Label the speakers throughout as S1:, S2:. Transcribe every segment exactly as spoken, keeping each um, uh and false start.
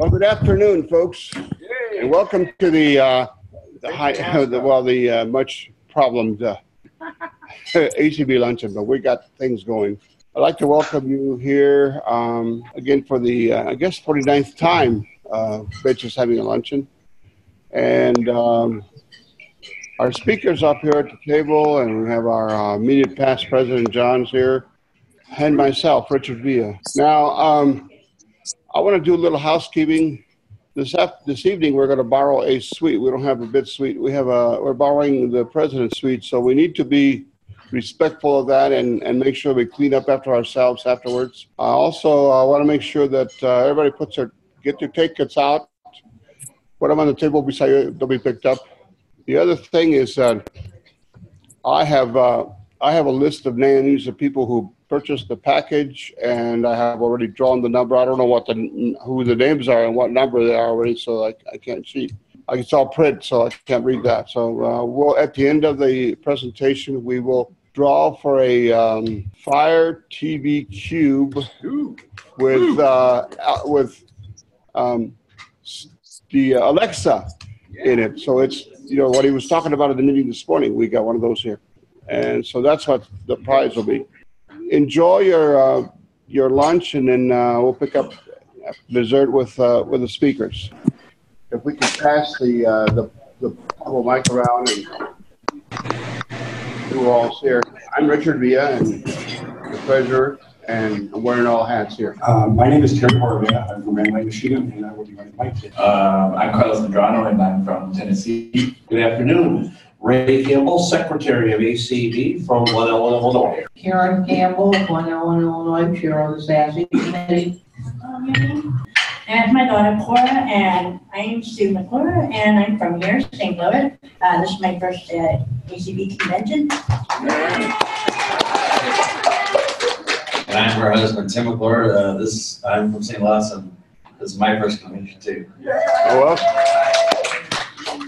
S1: Well, good afternoon, folks, and welcome to the uh, the high, the, well, the uh, much problemed uh, A C B luncheon, but we got things going. I'd like to welcome you here um, again for the, uh, I guess, forty-ninth time. Uh, Bitch is having a luncheon, and um, our speakers up here at the table, and we have our uh, immediate past president John's here, and myself, Richard Villa. Now, um, I want to do a little housekeeping. This after, this evening, we're going to borrow a suite. We don't have a bit suite. We have a. We're borrowing the president's suite, so we need to be respectful of that and, and make sure we clean up after ourselves afterwards. I also uh, want to make sure that uh, everybody puts their get their tickets out. Put them on the table beside you. They'll be picked up. The other thing is that I have uh, I have a list of names of people who purchased the package, and I have already drawn the number. I don't know what the who the names are and what number they are already, so I, I can't see. I It's all print, so I can't read that. So uh, we'll at the end of the presentation, we will draw for a um, Fire T V Cube with uh, with um, the Alexa in it. So it's, you know, what he was talking about in the meeting this morning. We got one of those here, and so that's what the prize will be. Enjoy your uh, your lunch, and then uh, we'll pick up dessert with uh, with the speakers. If we could pass the uh, the the little mic around and who all's here. I'm Richard Villa, and the treasurer, and I'm wearing all hats here.
S2: Uh, my name is Terry Horvath. I'm from Renland, Michigan, and I will be running mic today.
S3: Uh, I'm Carlos Medrano, and I'm from Tennessee. Good afternoon. Ray Campbell, Secretary of A C B from one oh one, Illinois.
S4: Karen Campbell, one oh one, Illinois, Chair of the SASE Committee.
S5: And my daughter Cora, and I'm Sue McClure, and I'm from here, Saint Louis. Uh, this is my first uh, A C B convention.
S3: And I'm her husband, Tim McClure. Uh, this I'm from Saint Louis, and this is my first convention too.
S1: Oh, well.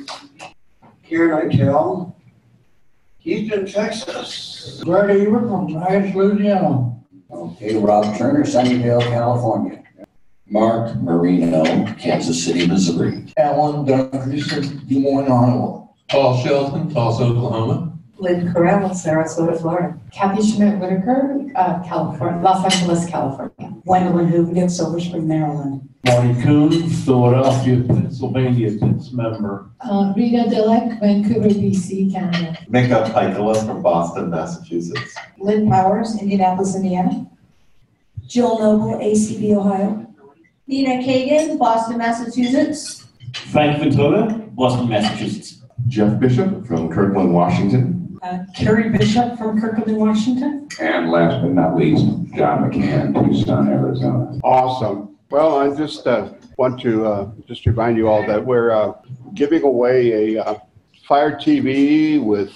S2: Karen Eitel, Houston, Texas.
S6: Greg Eber from Hyatts, Louisiana.
S7: Okay, Rob Turner, Sunnyvale, California. Mark Marino, Kansas City, Missouri.
S6: Alan Dunkerson, Des Moines, Iowa.
S8: Paul Shelton, Tulsa, Oklahoma.
S4: Lynn Corral, Sarasota, Florida.
S9: Kathy Schmidt Whitaker, uh, California, Los Angeles, California.
S10: Gwendolyn Hoogan, Silver Spring, Maryland.
S11: Marty Coon, Philadelphia, Pennsylvania, its member.
S9: Uh, Rita Dillek, Vancouver, B C, Canada.
S12: Mika Pikola from Boston, Massachusetts.
S10: Lynn Powers, Indianapolis, Indiana. Jill Noble, A C B, Ohio.
S5: Nina Kagan, Boston, Massachusetts.
S13: Frank Ventura, Boston, Massachusetts.
S14: Jeff Bishop from Kirkland, Washington.
S10: Uh, Carrie Bishop from Kirkland, Washington.
S15: And last but not least, John McCann, Tucson, Arizona.
S1: Awesome. Well, I just uh, want to uh, just remind you all that we're uh, giving away a uh, Fire T V with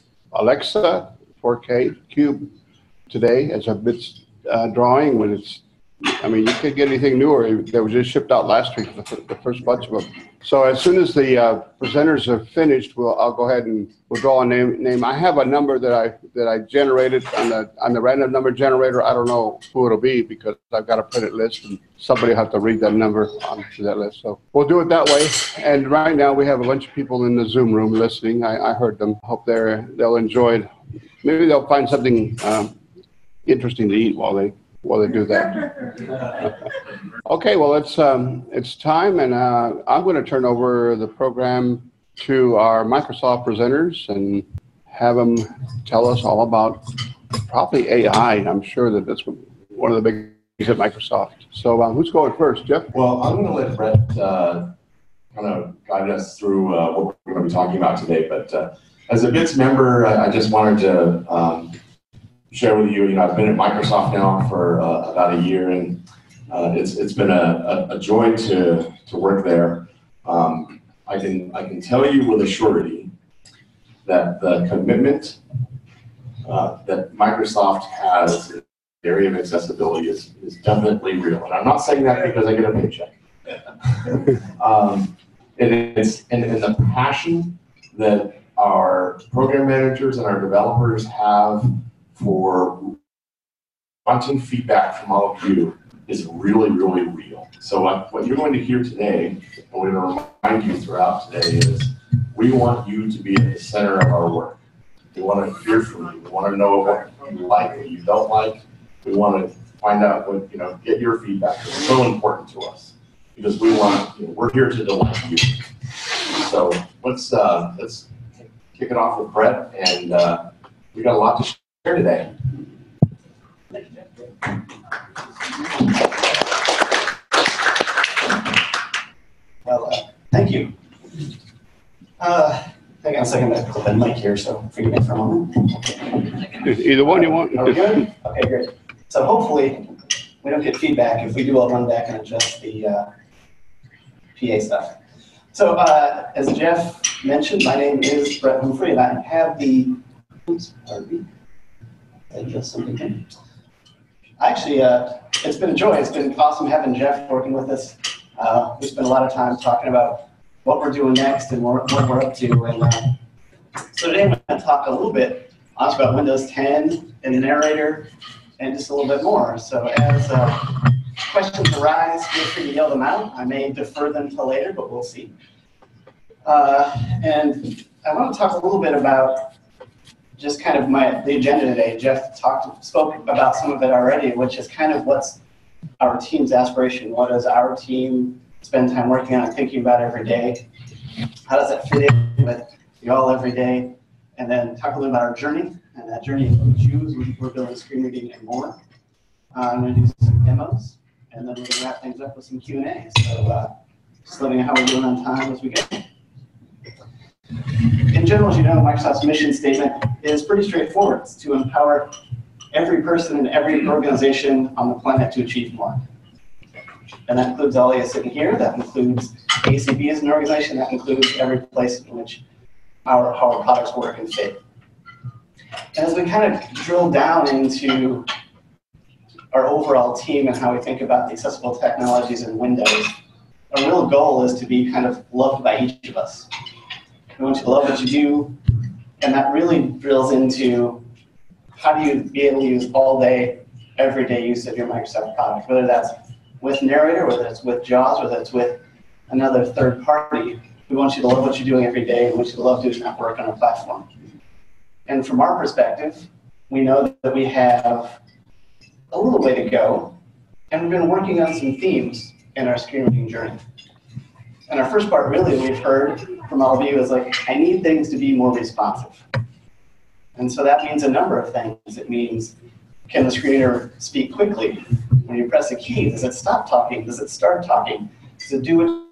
S1: Alexa four K Cube today as a bit uh, drawing when it's, I mean, you can't get anything newer. They were just shipped out last week, the, the first bunch of them. So as soon as the uh, presenters are finished, we'll I'll go ahead and we'll draw a name. Name. I have a number that I that I generated on the on the random number generator. I don't know who it'll be because I've got a printed list, and somebody will have to read that number onto that list. So we'll do it that way. And right now we have a bunch of people in the Zoom room listening. I, I heard them. Hope they're they'll enjoy it. Maybe they'll find something um, interesting to eat while they. While they do that. Okay, well, it's um, it's time, and uh, I'm going to turn over the program to our Microsoft presenters and have them tell us all about probably A I. I'm sure that that's one of the big things at Microsoft. So uh, who's going first, Jeff?
S12: Well, I'm going to let Brett uh, kind of guide us through uh, what we're going to be talking about today. But uh, as a B I T S member, I, I just wanted to um, share with you, you know, I've been at Microsoft now for uh, about a year, and uh, it's it's been a, a, a joy to to work there. Um, I can I can tell you with a surety that the commitment uh, that Microsoft has in the area of accessibility is is definitely real, and I'm not saying that because I get a paycheck. um, it is, and, and the passion that our program managers and our developers have for wanting feedback from all of you is really, really real. So what, what you're going to hear today, and we're going to remind you throughout today, is we want you to be at the center of our work. We want to hear from you. We want to know what you like, what you don't like. We want to find out what, you know, get your feedback. It's so important to us because we want, you know, we're here to delight you. So let's, uh, let's kick it off with Brett, and uh, we got a lot to share today.
S16: Well, uh, thank you. Uh, I got a second to clip in mic here, so forgive me for a moment.
S1: Either one you want.
S16: Are we good? Okay, great. So hopefully we don't get feedback. If we do, I'll run back and adjust the uh, P A stuff. So uh, as Jeff mentioned, my name is Brett Humphrey, and I have the, oops, pardon me. Did I adjust something here? Actually, uh, it's been a joy. It's been awesome having Jeff working with us. Uh, we spent a lot of time talking about what we're doing next and what we're up to. And uh, so today I'm going to talk a little bit honestly about Windows ten and the narrator and just a little bit more. So as uh, questions arise, feel free to yell them out. I may defer them to later, but we'll see. Uh, and I want to talk a little bit about just kind of my the agenda today. Jeff talked spoke about some of it already, which is kind of what's our team's aspiration. What does our team spend time working on and thinking about every day? How does that fit in with y'all every day? And then talk a little about our journey, and that journey includes you. We're building screen reading and more. Uh, I'm going to do some demos, and then we're going to wrap things up with some Q and A. So uh, just letting you know how we're doing on time as we go. In general, as you know, Microsoft's mission statement is pretty straightforward. It's to empower every person in every organization on the planet to achieve more. And that includes all of you sitting here. That includes A C B as an organization. That includes every place in which our, how our products work and fit. And as we kind of drill down into our overall team and how we think about the accessible technologies in Windows, our real goal is to be kind of loved by each of us. We want you to love what you do, and that really drills into how do you be able to use all day, everyday use of your Microsoft product, whether that's with Narrator, whether it's with JAWS, whether it's with another third party. We want you to love what you're doing every day. We want you to love doing that work on our platform. And from our perspective, we know that we have a little way to go, and we've been working on some themes in our screen reading journey. And our first part, really, we've heard from all of you is like, I need things to be more responsive. And so that means a number of things. It means, can the screen reader speak quickly? When you press a key, does it stop talking? Does it start talking? Does it do it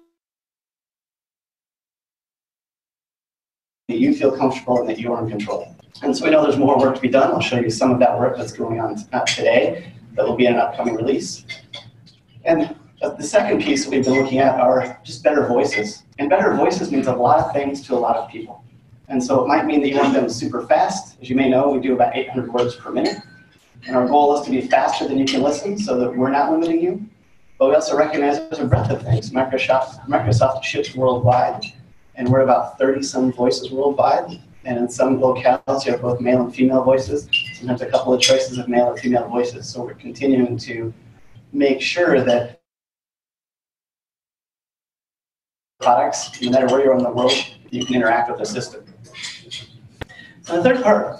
S16: that you feel comfortable and that you are in control? And so we know there's more work to be done. I'll show you some of that work that's going on today that will be in an upcoming release. And the second piece that we've been looking at are just better voices. And better voices means a lot of things to a lot of people. And so it might mean that you want them super fast. As you may know, we do about eight hundred words per minute. And our goal is to be faster than you can listen so that we're not limiting you. But we also recognize there's a breadth of things. Microsoft, Microsoft ships worldwide, and we're about thirty some voices worldwide. And in some locales, you have both male and female voices, sometimes a couple of choices of male or female voices. So we're continuing to make sure that products, no matter where you are in the world, you can interact with the system. And the third part,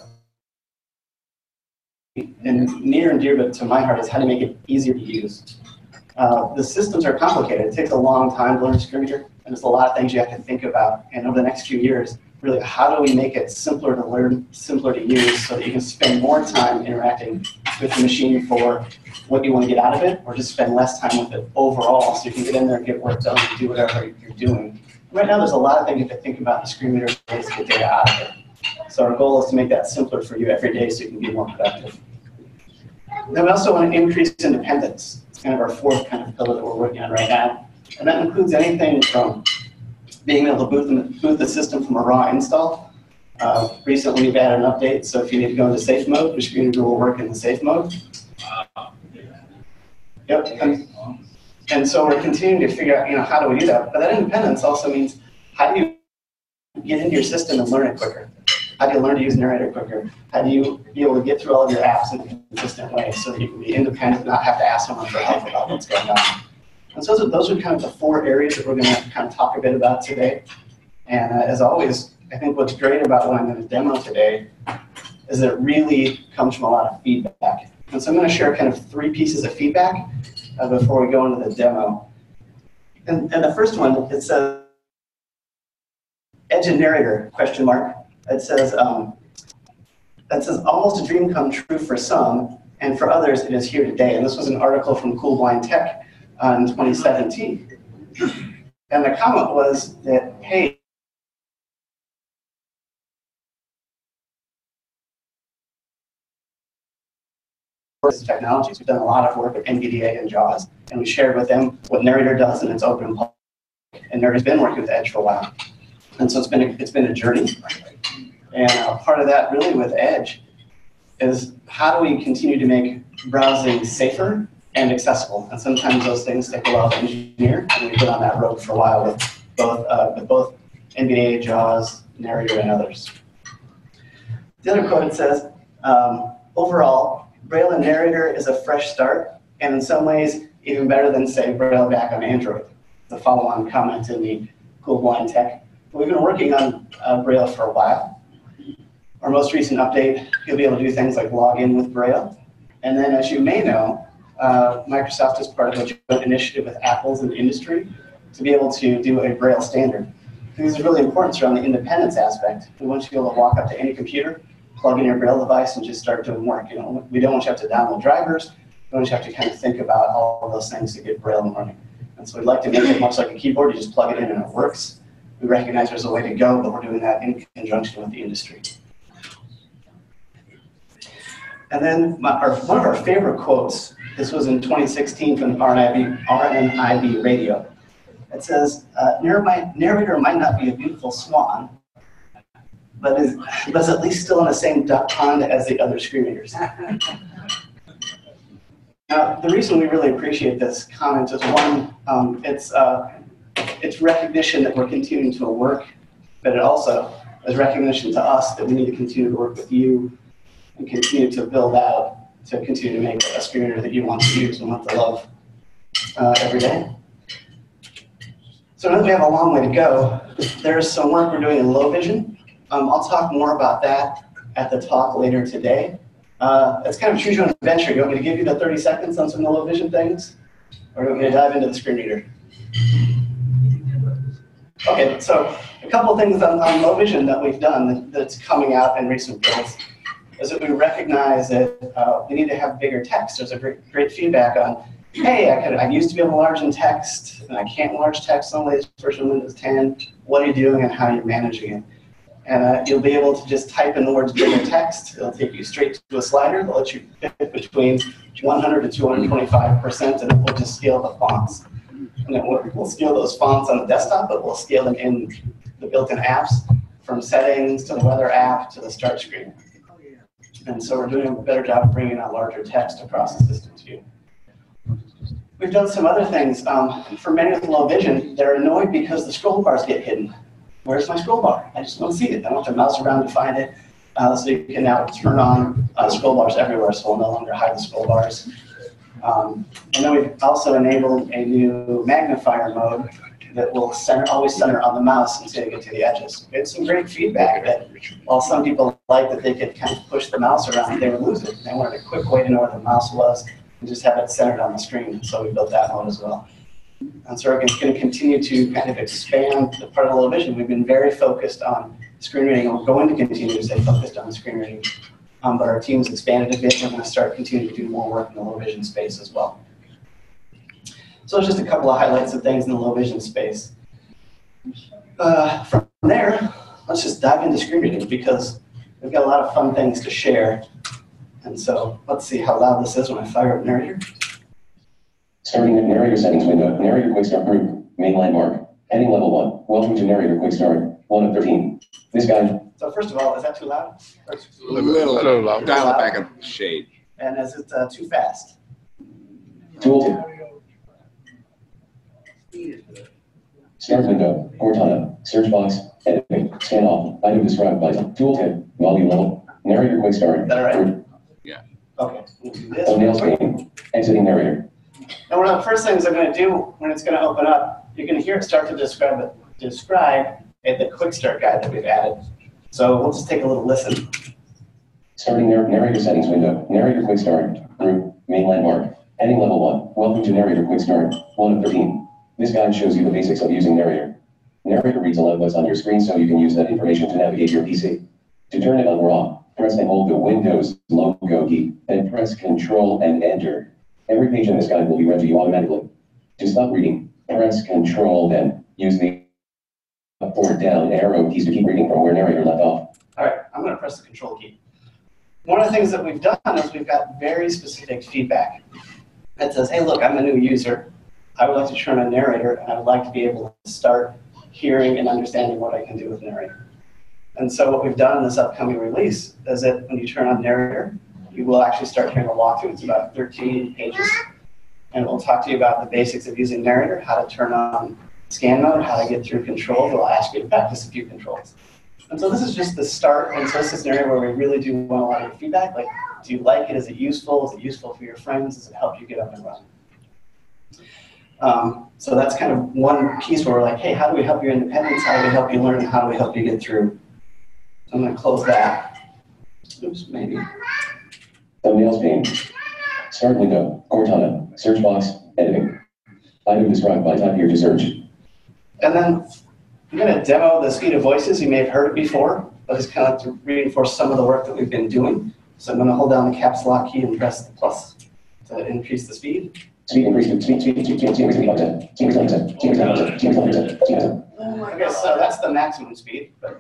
S16: and near and dear to my heart, is how to make it easier to use. Uh, the systems are complicated. It takes a long time to learn screen reader, and there's a lot of things you have to think about. And over the next few years, really, how do we make it simpler to learn, simpler to use, so that you can spend more time interacting with the machine for what you want to get out of it, or just spend less time with it overall, so you can get in there and get work done and do whatever you're doing. Right now, there's a lot of things you have to think about in the screen reader ways to get data out of it. So our goal is to make that simpler for you every day so you can be more productive. Then we also want to increase independence. It's kind of our fourth kind of pillar that we're working on right now. And that includes anything from being able to boot the, boot the system from a raw install. Uh, recently, we've added an update, so if you need to go into safe mode, your screen reader will work in the safe mode. Yep. And, and so we're continuing to figure out, you know, how do we do that? But that independence also means, how do you get into your system and learn it quicker? How do you learn to use Narrator quicker? How do you be able to get through all of your apps in a consistent way so that you can be independent and not have to ask someone for help about what's going on? And so those are, those are kind of the four areas that we're going to kind of talk a bit about today. And uh, as always, I think what's great about what I'm going to demo today is that it really comes from a lot of feedback. And so I'm going to share kind of three pieces of feedback uh, before we go into the demo. And, and the first one, it says, Edge and Narrator, question mark. It says, um, it says, almost a dream come true for some, and for others it is here today. And this was an article from Cool Blind Tech uh, in twenty seventeen. And the comment was that, hey, technologies. We've done a lot of work with N V D A and JAWS, and we shared with them what Narrator does, and it's open public. And Narrator's been working with Edge for a while. And so it's been a, it's been a journey. And uh, part of that really with Edge is how do we continue to make browsing safer and accessible? And sometimes those things take a while to engineer, and we've been on that road for a while with both, uh, with both N V D A, JAWS, Narrator, and others. The other quote, it says, um, overall, Braille and Narrator is a fresh start, and in some ways, even better than, say, Braille back on Android. The follow-on comment in the Cool Blind Tech. We've been working on uh, Braille for a while. Our most recent update, you'll be able to do things like log in with Braille. And then, as you may know, uh, Microsoft is part of a joint initiative with Apple's in the industry to be able to do a Braille standard. This is really important around the independence aspect. We want you to be able to walk up to any computer, plug in your Braille device, and just start doing work. You know, we don't want you to have to download drivers. We want you to have to kind of think about all of those things to get Braille running. And so we'd like to make it much like a keyboard. You just plug it in and it works. We recognize there's a way to go, but we're doing that in conjunction with the industry. And then my, our, one of our favorite quotes, this was in twenty sixteen from R N I B Radio. It says, uh, Narrator might not be a beautiful swan, but is, but is at least still in the same duck pond as the other screen readers. Now, the reason we really appreciate this comment is one, um, it's, uh, it's recognition that we're continuing to work, but it also is recognition to us that we need to continue to work with you and continue to build out, to continue to make a screen reader that you want to use and want to love uh, every day. So now that we have a long way to go, there's some work we're doing in low vision. Um, I'll talk more about that at the talk later today. Uh, it's kind of choose your own adventure. You want me to give you the thirty seconds on some of the low vision things? Or do you want me to dive into the screen reader? Okay, so a couple of things on, on low vision that we've done that, that's coming out in recent builds is that we recognize that uh, we need to have bigger text. There's a great, great feedback on, hey, I, could, I used to be able to enlarge in text, and I can't enlarge text on the latest version of Windows ten. What are you doing and how are you managing it? And uh, you'll be able to just type in the words bigger text. It'll take you straight to a slider. It'll let you pick between one hundred to two hundred twenty-five percent, and it will just scale the fonts. And it will, we'll scale those fonts on the desktop, but we'll scale them in the built-in apps, from settings to the weather app to the start screen. And so we're doing a better job of bringing out larger text across the system to you. We've done some other things. Um, for many with low vision, they're annoyed because the scroll bars get hidden. Where's my scroll bar? I just don't see it. I don't have to mouse around to find it. Uh, so you can now turn on uh, scroll bars everywhere, so we'll no longer hide the scroll bars. Um, and then we've also enabled a new magnifier mode that will center, always center on the mouse until you get to the edges. We had some great feedback that while some people liked that they could kind of push the mouse around, they would lose it. They wanted a quick way to know where the mouse was and just have it centered on the screen. So we built that mode as well. And so we're going to continue to kind of expand the part of low vision. We've been very focused on screen reading, and we're going to continue to stay focused on screen reading. Um, but our team's expanded a bit, and we're going to start continuing to do more work in the low vision space as well. So just a couple of highlights of things in the low vision space. Uh, from there, let's just dive into screen reading because we've got a lot of fun things to share. And so let's see how loud this is when I fire up Narrator.
S17: Starting at Narrator settings window, Narrator Quick Start Group, main line mark, heading level one. Welcome to Narrator Quick Start, one of thirteen. This guy.
S16: So first of all, is that too loud?
S18: A little, little loud. Dial it back a shade.
S16: And is it uh, too fast?
S17: Tooltip. Start window, Cortana, search box, editing. Scan off. Item described by tooltip. Volume level. Narrator quick start.
S16: Is that all right?
S18: Yeah.
S16: Okay. We'll do this.
S17: Thumbnail screen. Exiting narrator.
S16: And one of the first things I'm going to do when it's going to open up, you're going to hear it start to describe it, describe it, the quick start guide that we've added. So we'll just take a little listen.
S17: Starting narr narrator settings window. Narrator quick start. Group. Main landmark. Heading level one. Welcome to narrator quick start. one of thirteen. This guide shows you the basics of using narrator. Narrator reads aloud what's on your screen so you can use that information to navigate your P C. To turn it on or off, press and hold the Windows logo key, and press Control and Enter. Every page in this guide will be read to you automatically. To stop reading, press Control, then use the up or down arrow keys to keep reading from where narrator left off.
S16: All right, I'm going to press the Control key. One of the things that we've done is we've got very specific feedback. It says, hey, look, I'm a new user. I would like to turn on narrator, and I would like to be able to start hearing and understanding what I can do with narrator. And so what we've done in this upcoming release is that when you turn on narrator, you will actually start hearing a walkthrough. It's about thirteen pages. And we'll talk to you about the basics of using narrator, how to turn on scan mode, how to get through controls. We'll ask you to practice a few controls. And so this is just the start. And so this is an area where we really do want a lot of your feedback. Like, do you like it? Is it useful? Is it useful for your friends? Does it help you get up and running? Um, so that's kind of one piece where we're like, hey, how do we help your independence? How do we help you learn? How do we help you get through? So I'm going to close that. Oops, maybe.
S17: Thumbnails pane. Start window. Cortana. Search box. Editing. Item described by type here to search.
S16: And then I'm going to demo the speed of voices. You may have heard it before, but it's kind of to reinforce some of the work that we've been doing. So I'm going to hold down the caps lock key and press the plus to increase the speed.
S17: Speed increase to speed, speed, speed, speed, speed, speed, speed, speed, speed, speed, speed, speed, speed.
S16: Okay, so that's the maximum speed. But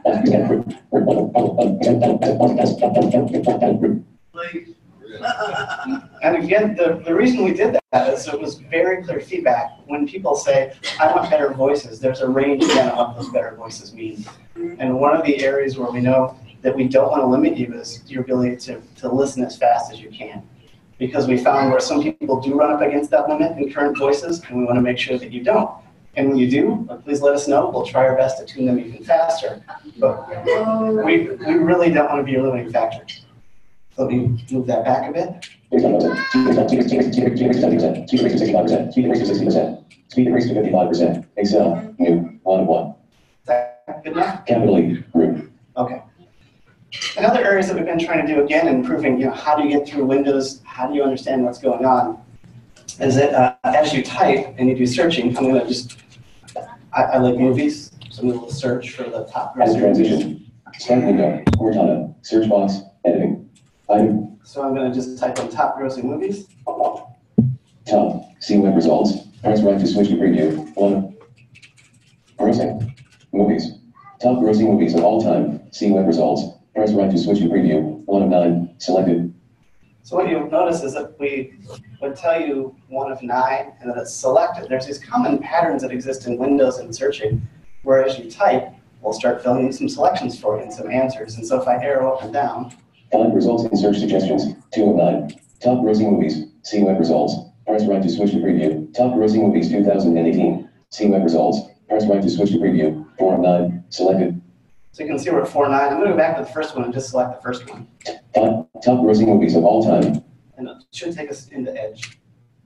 S16: and again, the, the reason we did that is it was very clear feedback. When people say, I want better voices, there's a range again of what those better voices mean. And one of the areas where we know that we don't want to limit you is your ability to, to listen as fast as you can. Because we found where some people do run up against that limit in current voices, and we want to make sure that you don't. And when you do, please let us know. We'll try our best to tune them even faster. But we, we really don't want to be a limiting factor. Let me move that back a bit.
S17: Speed increase to fifty-five percent. Excel, new, one of one.
S16: Is that good enough?
S17: Capital E, group.
S16: Okay. And other areas that we've been trying to do, again, improving, you know, how do you get through Windows, how do you understand what's going on, is that uh, as you type and you do searching, I'm going to just, I, I like movies, so I'm going to search for the top
S17: As transition. Start window, Cortana, search box, editing. Item.
S16: So I'm going to just type in top grossing movies.
S17: Top, see web results. Press right to switch to preview. One. Grossing. Movies. Top grossing movies of all time. See web results. Press right to switch to preview. One of nine. Selected.
S16: So what you'll notice is that we would tell you one of nine and that it's selected. There's these common patterns that exist in Windows and searching, where as you type, we'll start filling in some selections for you and some answers. And so if I arrow up and down.
S17: Find results in search suggestions. Two of nine. Top grossing movies. See web results. Press right to switch to preview. Top grossing movies two thousand eighteen. See web results. Press right to switch to preview. Four of nine. Selected.
S16: So you can see we're at four nine. I'm going to go back to the first one and just select the first one.
S17: Five. Top grossing movies of all time.
S16: And it should take us into Edge.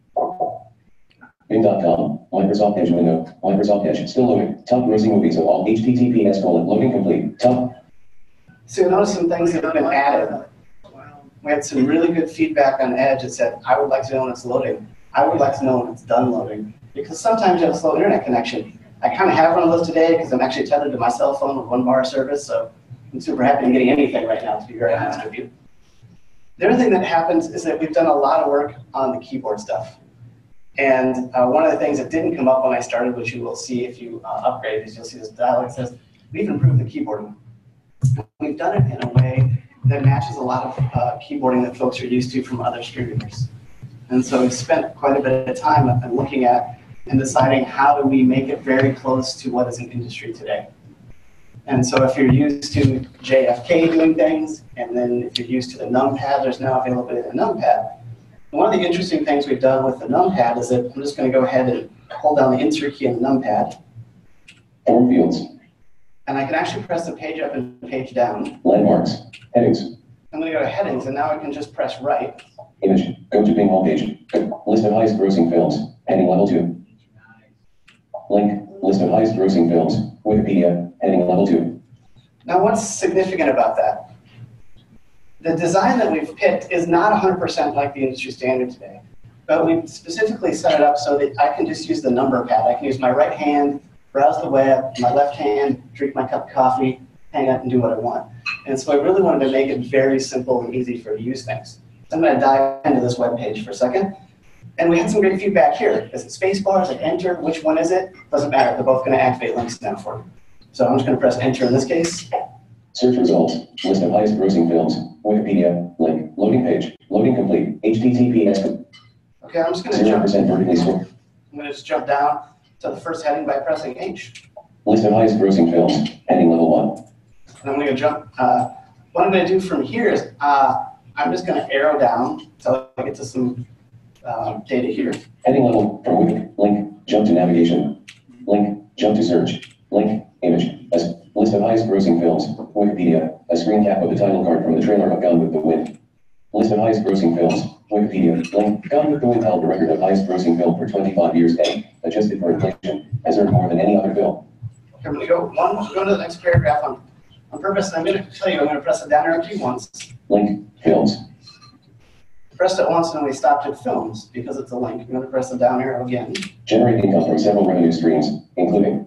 S17: Bing dot com. Microsoft Edge window. Microsoft Edge. Still loading. Top grossing movies of all. H T T P S colon. Loading complete. Top.
S16: So you'll notice some things that have been added. We had some really good feedback on Edge that said, I would like to know when it's loading. I would like to know when it's done loading. Because sometimes you have a slow internet connection. I kind of have one of those today because I'm actually tethered to my cell phone with one bar service, so I'm super happy I'm getting anything right now, to be very honest with you. The other thing that happens is that we've done a lot of work on the keyboard stuff. And uh, one of the things that didn't come up when I started, which you will see if you uh, upgrade, is you'll see this dialog that says, we've improved the keyboarding. We've done it in a way that matches a lot of uh, keyboarding that folks are used to from other streamers. And so we've spent quite a bit of time looking at and deciding how do we make it very close to what is in industry today. And so if you're used to J F K doing things, and then if you're used to the numpad, there's now availability in the numpad. One of the interesting things we've done with the numpad is that I'm just going to go ahead and hold down the insert key in the numpad.
S17: Form fields.
S16: And I can actually press the page up and page down.
S17: Landmarks. Headings.
S16: I'm going to go to headings, and now I can just press right.
S17: Image. Go to Bing homepage. List of highest grossing films. Heading level two. Link. List of highest grossing films. Wikipedia. Heading level two.
S16: Now, what's significant about that? The design that we've picked is not one hundred percent like the industry standard today, but we've specifically set it up so that I can just use the number pad. I can use my right hand, browse the web, my left hand, drink my cup of coffee, hang out and do what I want. And so I really wanted to make it very simple and easy for you to use things. So I'm going to dive into this web page for a second. And we had some great feedback here. Is it spacebar? Is it enter? Which one is it? Doesn't matter. They're both going to activate links now for you. So I'm just going to press enter in this case.
S17: Search results. List of highest grossing films. Wikipedia. Link. Loading page. Loading complete. H T T P S.
S16: Okay, I'm just going to
S17: zero
S16: jump.
S17: percent vertically scroll.
S16: I'm going to just jump down to the first heading by pressing H.
S17: List of highest grossing films. Heading level one.
S16: And I'm going to jump. Uh, what I'm going to do from here is uh, I'm just going to arrow down until I get to some uh, data here.
S17: Heading level from Wiki. Link. Jump to navigation. Link. Jump to search. Link. Image. As list of highest grossing films. Wikipedia. A screen cap of the title card from the trailer of Gone with the Wind. List of highest grossing films. Wikipedia. Link. Gone with the Wind held the record of highest grossing film for twenty-five years and, adjusted for inflation, has earned more than any other film.
S16: Okay, I'm going to go one, go to the next paragraph on, on purpose, and I'm going to tell you I'm going to press the down arrow key once.
S17: Link. Films.
S16: Pressed it once and we stopped at films because it's a link. I'm going to press the down arrow again.
S17: Generate income from several revenue streams, including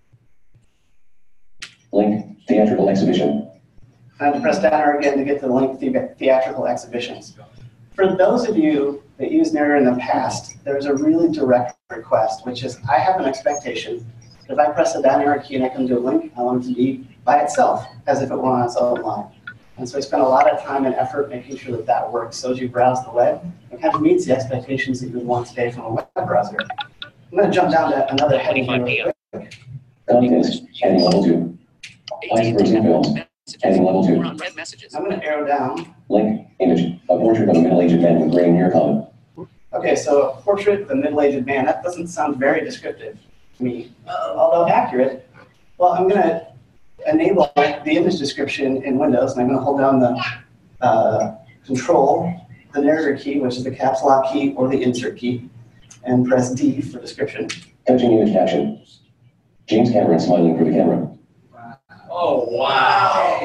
S17: link. Theatrical exhibition.
S16: I have to press down arrow again to get to the link the theatrical exhibitions. For those of you that used Narrator in the past, there's a really direct request, which is I have an expectation that if I press the down arrow key and I come to a link, I want it to be by itself, as if it were on its own line. And so I spent a lot of time and effort making sure that that works. So as you browse the web, it kind of meets the expectations that you would want today from a web browser. I'm going to jump down to another heading here real quick.
S17: Contents. Heading level two. Highest grossing films. Heading level two.
S16: I'm going to arrow down.
S17: Link. Image. A portrait of a middle-aged man with gray hair color.
S16: Okay, so a portrait of a middle-aged man. That doesn't sound very descriptive to me, although accurate. Well, I'm going to enable the image description in Windows, and I'm going to hold down the uh, Control, the Narrator key, which is the caps lock key or the insert key, and press D for description.
S17: Touching image caption. James Cameron smiling for the camera.
S16: Oh, wow.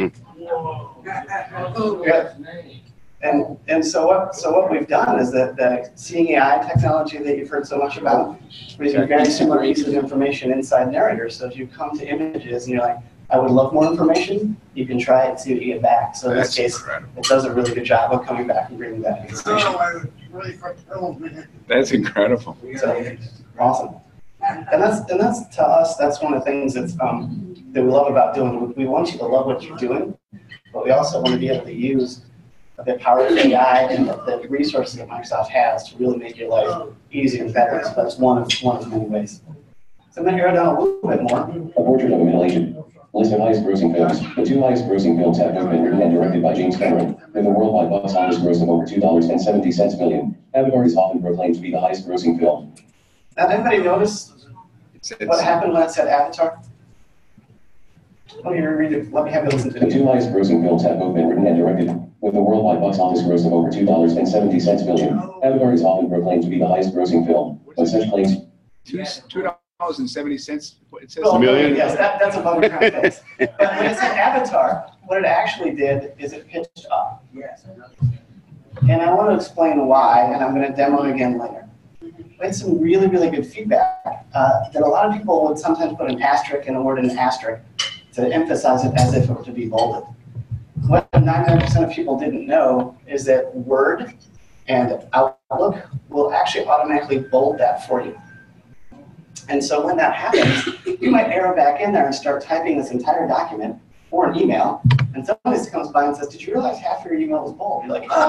S16: Yeah. And and so what so what we've done is that the Seeing A I technology that you've heard so much about, we're using very similar pieces of information inside Narrator. So if you come to images and you're like, I would love more information, you can try it and see what you get back. So in this case, it does a really good job of coming back and bringing back information.
S18: That's incredible.
S16: So, awesome. And that's and that's to us, that's one of the things that's um that we love about doing. We want you to love what you're doing, but we also want to be able to use the power of A I and the, the resources that Microsoft has to really make your life easier and better. So that's one of one of many ways. So I'm going to arrow down a little bit more.
S17: A portrait of a middle-aged. List of highest grossing films. The two highest grossing films have both been written and directed by James Cameron, with a worldwide box office gross of over two dollars and seventy cents million. Avatar is often proclaimed to be the highest grossing film.
S16: Now, did anybody notice what happened when it said Avatar? Let me read it. Let me have you listen to it.
S17: The two highest grossing films have both been written and directed, with a worldwide box office gross of over two dollars and seventy cents million. Avatar is often proclaimed to be the highest grossing film, but such claims.
S18: Two dollars and seventy cents. It says
S16: Oh,
S18: a million.
S16: Yes, that, that's above the context. But when it said Avatar, what it actually did is it pitched up. Yes. And I want to explain why, and I'm going to demo it again later. We had some really, really good feedback uh, that a lot of people would sometimes put an asterisk in a word in an asterisk to emphasize it as if it were to be bolded. What ninety-nine percent of people didn't know is that Word and Outlook will actually automatically bold that for you. And so when that happens, you might arrow back in there and start typing this entire document or an email, and somebody comes by and says, did you realize half your email was bold? You're like,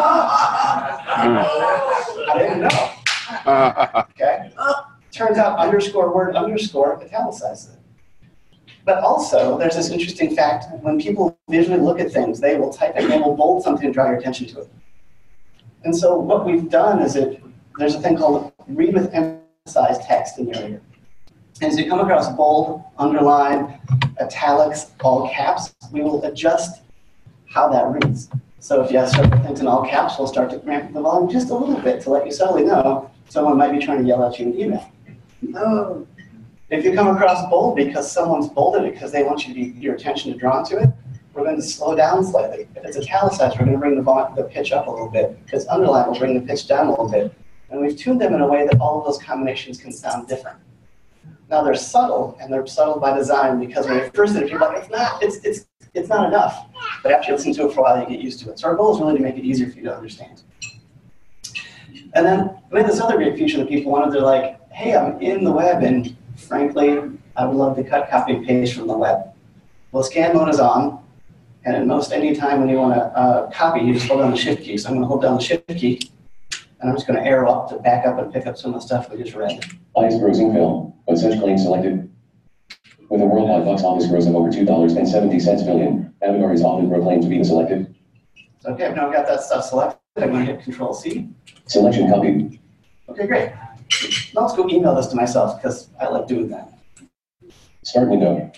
S16: oh, I didn't know. Okay? Turns out underscore word underscore italicizes it. But also, there's this interesting fact, when people visually look at things, they will type it, they will bold something and draw your attention to it. And so what we've done is that there's a thing called read with emphasized text in Narrator. And as you come across bold, underline, italics, all caps, we will adjust how that reads. So if you have several things in all caps, we'll start to ramp the volume just a little bit to let you subtly know someone might be trying to yell at you in email. Oh. If you come across bold because someone's bolded it because they want you to be, your attention to drawn to it, we're going to slow down slightly. If it's italicized, we're going to bring the, volume, the pitch up a little bit. If it's underlined, we'll bring the pitch down a little bit. And we've tuned them in a way that all of those combinations can sound different. Now they're subtle, and they're subtle by design because when you first interview, you're like, it's not, it's, it's, it's not enough. But after you listen to it for a while, you get used to it. So our goal is really to make it easier for you to understand. And then we had this other great feature that people wanted. They're like, hey, I'm in the web, and frankly, I would love to cut, copy, and paste from the web. Well, scan mode is on, and at most any time when you want to uh, copy, you just hold down the shift key. So I'm going to hold down the shift key, and I'm just going to arrow up to back up and pick up some of the stuff we just read.
S17: Highest grossing film, but such claims selected. With a worldwide box office gross of over two dollars and seventy cents billion, Avatar is often proclaimed to be the selected.
S16: So okay, I've now got that stuff selected. I'm going to hit Control C.
S17: Selection copied.
S16: Okay, great. Now let's go email this to myself because I like doing that.
S17: Start window.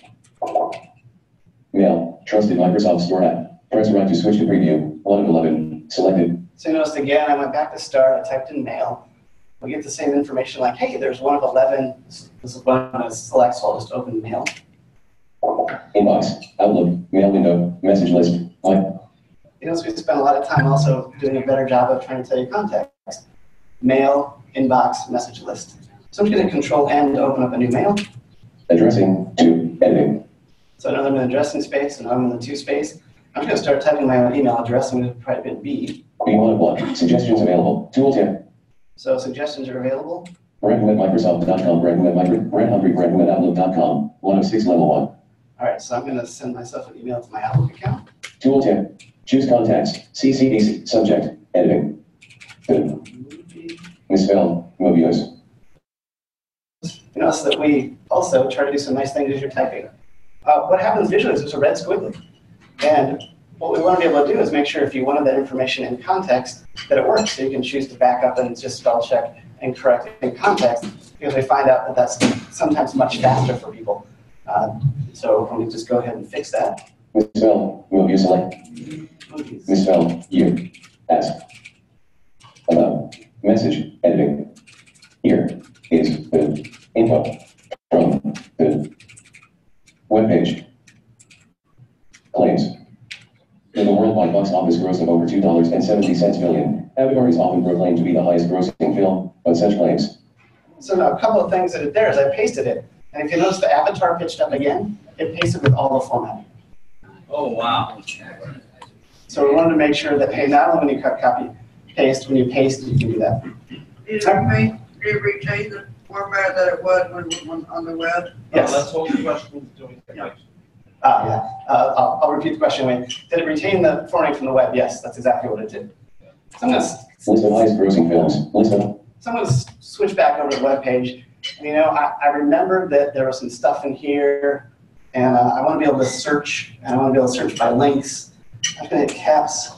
S17: Mail. Trusted Microsoft Store app. Press right to switch to preview. one of eleven. Selected.
S16: So you noticed again, I went back to start. I typed in mail. We get the same information like, hey, there's one of eleven. This is one of select, so I'll just open mail.
S17: Inbox. Outlook. Mail window. Message list. Like.
S16: You notice we spent a lot of time also doing a better job of trying to tell you context. Mail, inbox, message list. So I'm just going to Control N to open up a new mail.
S17: Addressing to editing.
S16: So I know I'm in the addressing space, and I'm in the to space. I'm just going to start typing my own email address. I'm going to type in B.
S17: B one of one. Suggestions available. Tooltip.
S16: So suggestions are available.
S17: Brendan at Microsoft dot com. Brendan at Microsoft. Brent Humphrey. Brendan at Outlook dot com. One of six. Level one.
S16: All right, so I'm going to send myself an email to my Outlook account.
S17: Tooltip. Choose contacts. C C D C. Subject. Editing. Good. Misspell. Mobius.
S16: You notice that we also try to do some nice things as you're typing. Uh, what happens visually is there's a red squiggly. And what we want to be able to do is make sure if you wanted that information in context, that it works. So you can choose to back up and just spell check and correct it in context, because we find out that that's sometimes much faster for people. Uh, so let me just go ahead and fix that.
S17: Misspell. Mobius select. Misspell. Year. Ask. About. Message. Editing. Here is the info from the webpage. Claims. With a worldwide box office gross of over two dollars and seventy cents billion, Avatar is often proclaimed to be the highest grossing film, but such claims.
S16: So now a couple of things that it did is I pasted it. And if you notice the avatar pitched up again, it pasted with all the formatting.
S13: Oh, wow.
S16: So we wanted to make sure that, hey, not only when you cut, copy, paste, when you paste, you can do that.
S19: Did it retain the format that it was when, when on the web?
S16: Yes.
S3: Uh, let's hold the question until we get back.
S16: Uh, yeah, uh, I'll, I'll repeat the question. Wait. Did it retain the formatting from the web? Yes, that's exactly what it did. So I'm going to
S17: List of highest grossing films. List of.
S16: So I'm going to switch back over to the web page. And, you know, I, I remember that there was some stuff in here, and uh, I want to be able to search, and I want to be able to search by links. I'm going to hit caps.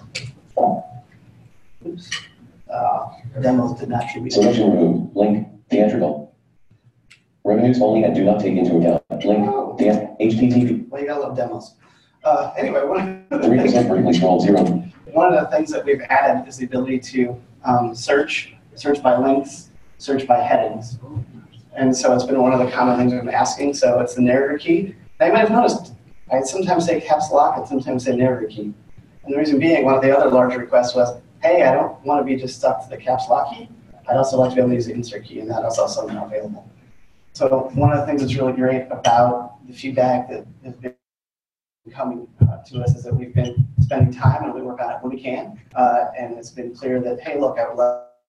S16: Oops. Uh, demos did not attribute.
S17: Selection removed. Link. Theatrical. Revenues only and do not take into account. Link. The H T T P.
S16: Well, you gotta love demos. Uh, anyway, one of the
S17: Three
S16: things,
S17: percent vertically scrolled zero.
S16: one of the things that we've added is the ability to um, search, search by links, search by headings. And so it's been one of the common things we've been asking. So it's the narrator key. Now you might have noticed, I sometimes say caps lock and sometimes say narrator key. And the reason being, one of the other large requests was, hey, I don't want to be just stuck to the caps lock key. I'd also like to be able to use the insert key, and that is also now available. So one of the things that's really great about the feedback that has been coming uh, to us is that we've been spending time and we work on it when we can. Uh, and it's been clear that, hey, look, I would love